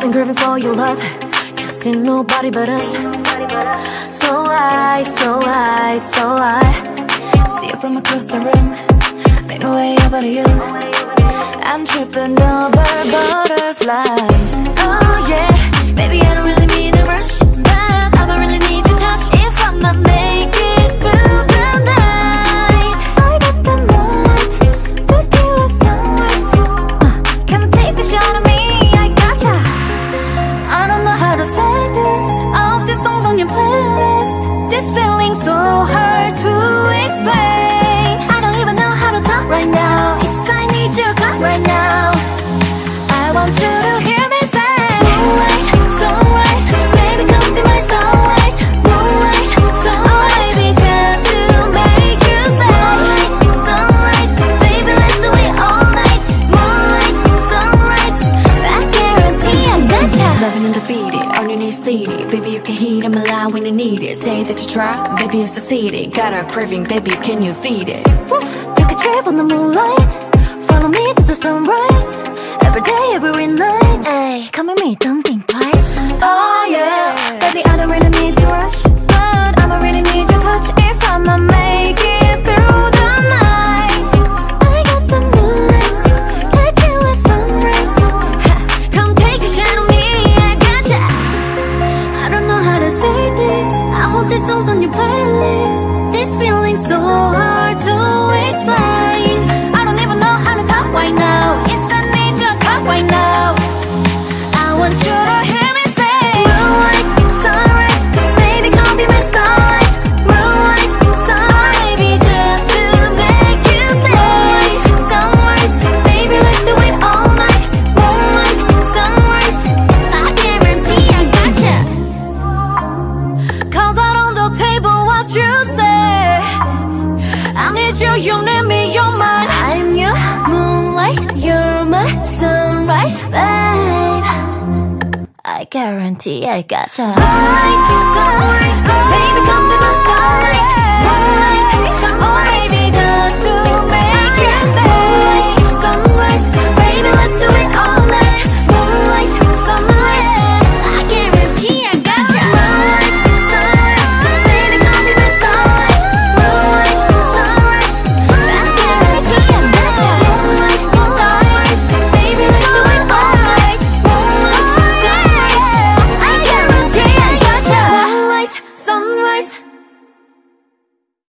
been craving for your love. Can't see nobody but us. So I see you from across the room. Make my way over to you. I'm tripping over butterflies. Oh yeah, baby, I don't really mean to rush, but I'ma really need your touch if I'ma make it through the night. I got the moonlight, tequila sunrise. Come and take a shot of me, I gotcha. I don't know how to say this. All of these songs on your playlist. This feeling so hard to explain. I don't even know how to talk right now. It's I need your clock right now. I want you to hear me say moonlight, sunrise, baby come be my starlight. Moonlight, sunrise, baby just to make you say moonlight, sunrise, baby let's do it all night. Moonlight, sunrise, I guarantee I gotcha. Loving and defeated, on your knees pleading. Baby you can heat them alive when you need it. Say that you try, baby you succeeded. Got a craving, baby can you feed it? Take a trip on the moonlight. Follow me to the sunrise. Every day, every night. Ay, come with me, don't think twice. Oh yeah, baby I don't really need to rush, but I'ma really need your touch if I'ma make it through the night. I got the moonlight, tequila sunrise. Come take a shot on me, I gotcha. I don't know how to say this. I hope this song's on your playlist. This feeling's so hard to explain. I don't even know how to talk right now. It's I need your clock right now. I want you to hear me say moonlight, sunrise, baby come be my starlight. Moonlight, sunrise, baby just to make you say sunrise, baby let's do it all night. Moonlight, sunrise, I guarantee I gotcha. Cause out on the table what you say, I need you, you need me, you're mine. I'm your moonlight, you're my sunrise, babe. I guarantee I gotcha. Moonlight, sunrise, baby come be my starlight.